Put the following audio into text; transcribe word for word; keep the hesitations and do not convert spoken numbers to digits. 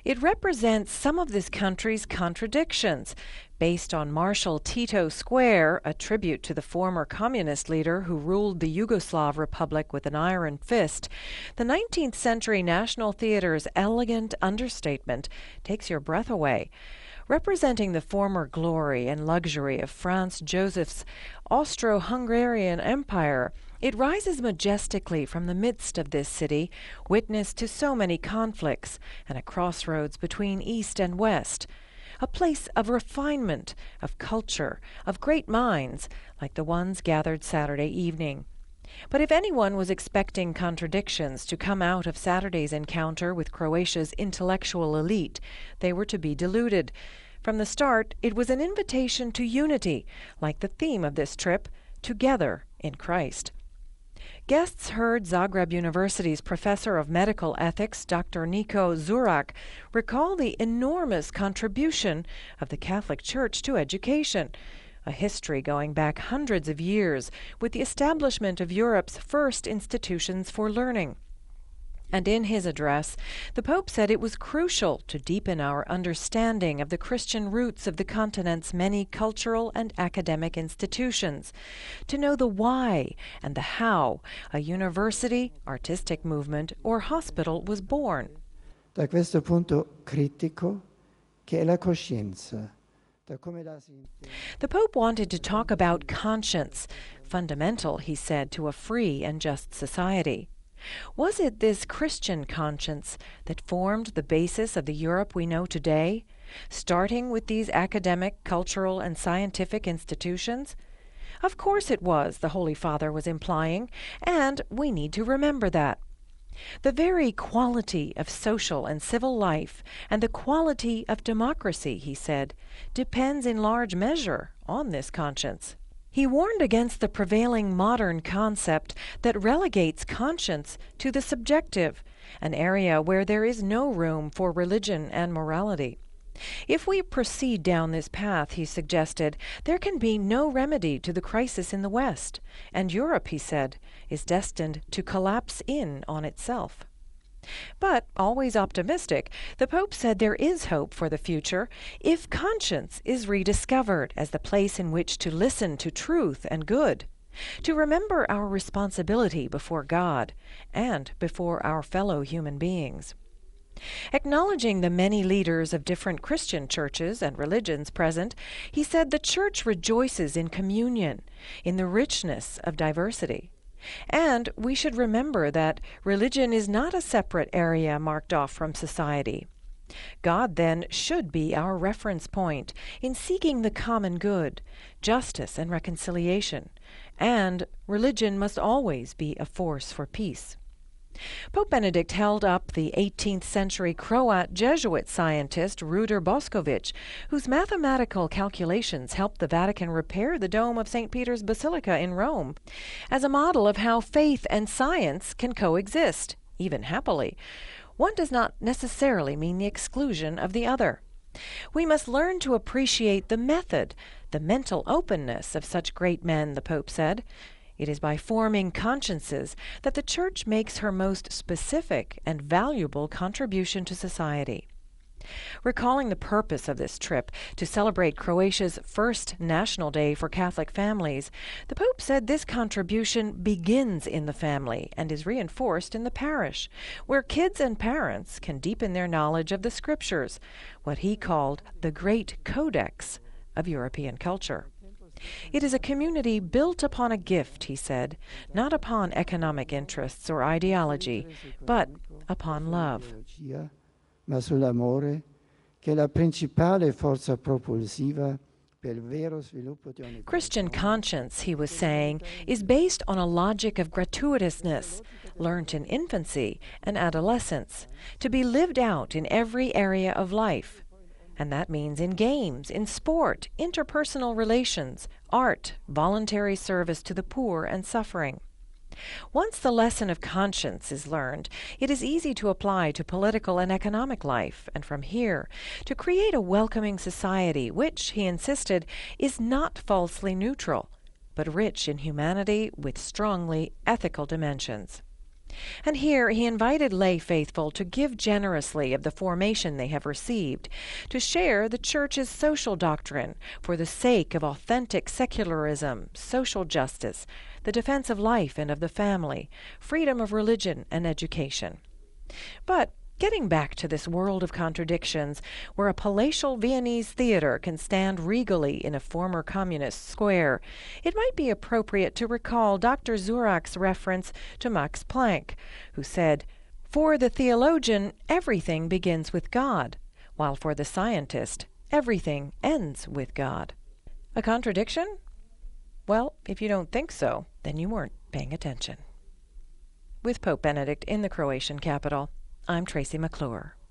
It represents some of this country's contradictions. Based on Marshal Tito Square, a tribute to the former communist leader who ruled the Yugoslav Republic with an iron fist, the nineteenth century National Theatre's elegant understatement takes your breath away. Representing the former glory and luxury of Franz Joseph's Austro-Hungarian Empire, it rises majestically from the midst of this city, witness to so many conflicts, and a crossroads between East and West. A place of refinement, of culture, of great minds, like the ones gathered Saturday evening. But if anyone was expecting contradictions to come out of Saturday's encounter with Croatia's intellectual elite, they were to be deluded. From the start, it was an invitation to unity, like the theme of this trip, Together in Christ. Guests heard Zagreb University's professor of medical ethics, Doctor Niko Zurak, recall the enormous contribution of the Catholic Church to education, a history going back hundreds of years with the establishment of Europe's first institutions for learning. And in his address, the Pope said it was crucial to deepen our understanding of the Christian roots of the continent's many cultural and academic institutions, to know the why and the how a university, artistic movement, or hospital was born. Da questo punto critico che è la coscienza. The Pope wanted to talk about conscience, fundamental, he said, to a free and just society. Was it this Christian conscience that formed the basis of the Europe we know today, starting with these academic, cultural, and scientific institutions? Of course it was, the Holy Father was implying, and we need to remember that. The very quality of social and civil life and the quality of democracy, he said, depends in large measure on this conscience. He warned against the prevailing modern concept that relegates conscience to the subjective, an area where there is no room for religion and morality. If we proceed down this path, he suggested, there can be no remedy to the crisis in the West, and Europe, he said, is destined to collapse in on itself. But, always optimistic, the Pope said there is hope for the future if conscience is rediscovered as the place in which to listen to truth and good, to remember our responsibility before God and before our fellow human beings. Acknowledging the many leaders of different Christian churches and religions present, he said the Church rejoices in communion, in the richness of diversity. And we should remember that religion is not a separate area marked off from society. God, then, should be our reference point in seeking the common good, justice and reconciliation, and religion must always be a force for peace. Pope Benedict held up the eighteenth century Croat Jesuit scientist Ruder Boskovic, whose mathematical calculations helped the Vatican repair the dome of Saint Peter's Basilica in Rome, as a model of how faith and science can coexist, even happily. One does not necessarily mean the exclusion of the other. We must learn to appreciate the method, the mental openness of such great men, the Pope said. It is by forming consciences that the Church makes her most specific and valuable contribution to society. Recalling the purpose of this trip to celebrate Croatia's first National Day for Catholic families, the Pope said this contribution begins in the family and is reinforced in the parish, where kids and parents can deepen their knowledge of the Scriptures, what he called the great codex of European culture. It is a community built upon a gift, he said, not upon economic interests or ideology, but upon love. Ma sull'amore, che è la principale forza propulsiva per il vero sviluppo di ogni. Christian conscience, he was saying, is based on a logic of gratuitousness, learnt in infancy and adolescence, to be lived out in every area of life. And that means in games, in sport, interpersonal relations, art, voluntary service to the poor and suffering. Once the lesson of conscience is learned, it is easy to apply to political and economic life, and from here, to create a welcoming society which, he insisted, is not falsely neutral, but rich in humanity with strongly ethical dimensions. And here he invited lay faithful to give generously of the formation they have received, to share the Church's social doctrine for the sake of authentic secularism, social justice, the defense of life and of the family, freedom of religion and education. But getting back to this world of contradictions, where a palatial Viennese theater can stand regally in a former communist square, it might be appropriate to recall Doctor Zurach's reference to Max Planck, who said, "For the theologian, everything begins with God, while for the scientist, everything ends with God." A contradiction? Well, if you don't think so, then you weren't paying attention. With Pope Benedict in the Croatian capital, I'm Tracy McClure.